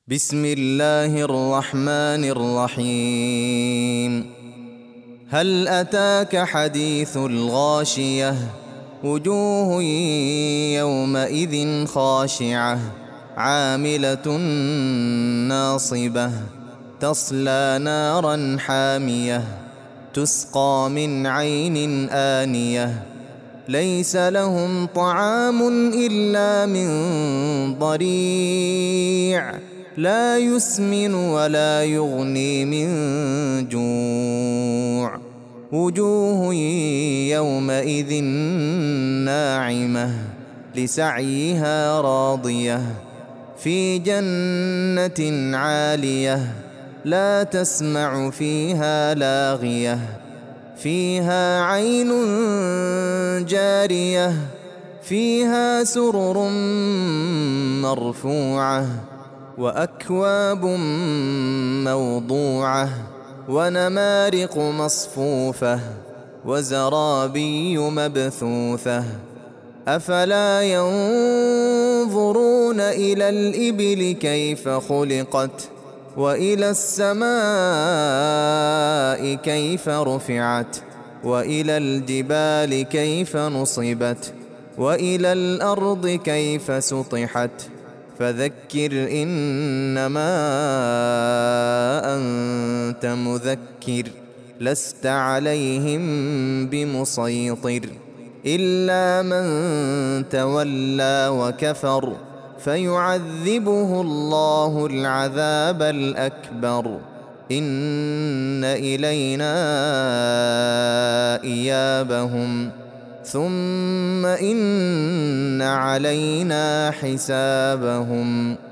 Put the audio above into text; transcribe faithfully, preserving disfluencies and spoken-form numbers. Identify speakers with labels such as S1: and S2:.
S1: بسم الله الرحمن الرحيم. هل أتاك حديث الغاشية؟ وجوه يومئذ خاشعة عاملة ناصبة تصلى نارا حامية تسقى من عين آنية ليس لهم طعام إلا من ضريع لا يسمن ولا يغني من جوع. وجوه يومئذ ناعمة لسعيها راضية في جنة عالية لا تسمع فيها لاغية فيها عين جارية فيها سرر مرفوعة وأكواب موضوعة ونمارق مصفوفة وزرابي مبثوثة. أفلا ينظرون إلى الإبل كيف خلقت وإلى السماء كيف رفعت وإلى الجبال كيف نصبت وإلى الأرض كيف سطحت. فذكر إنما أنت مذكر لست عليهم بمسيطر إلا من تولى وكفر فيعذبه الله العذاب الأكبر. إن إلينا إيابهم ثم إن علينا حسابهم.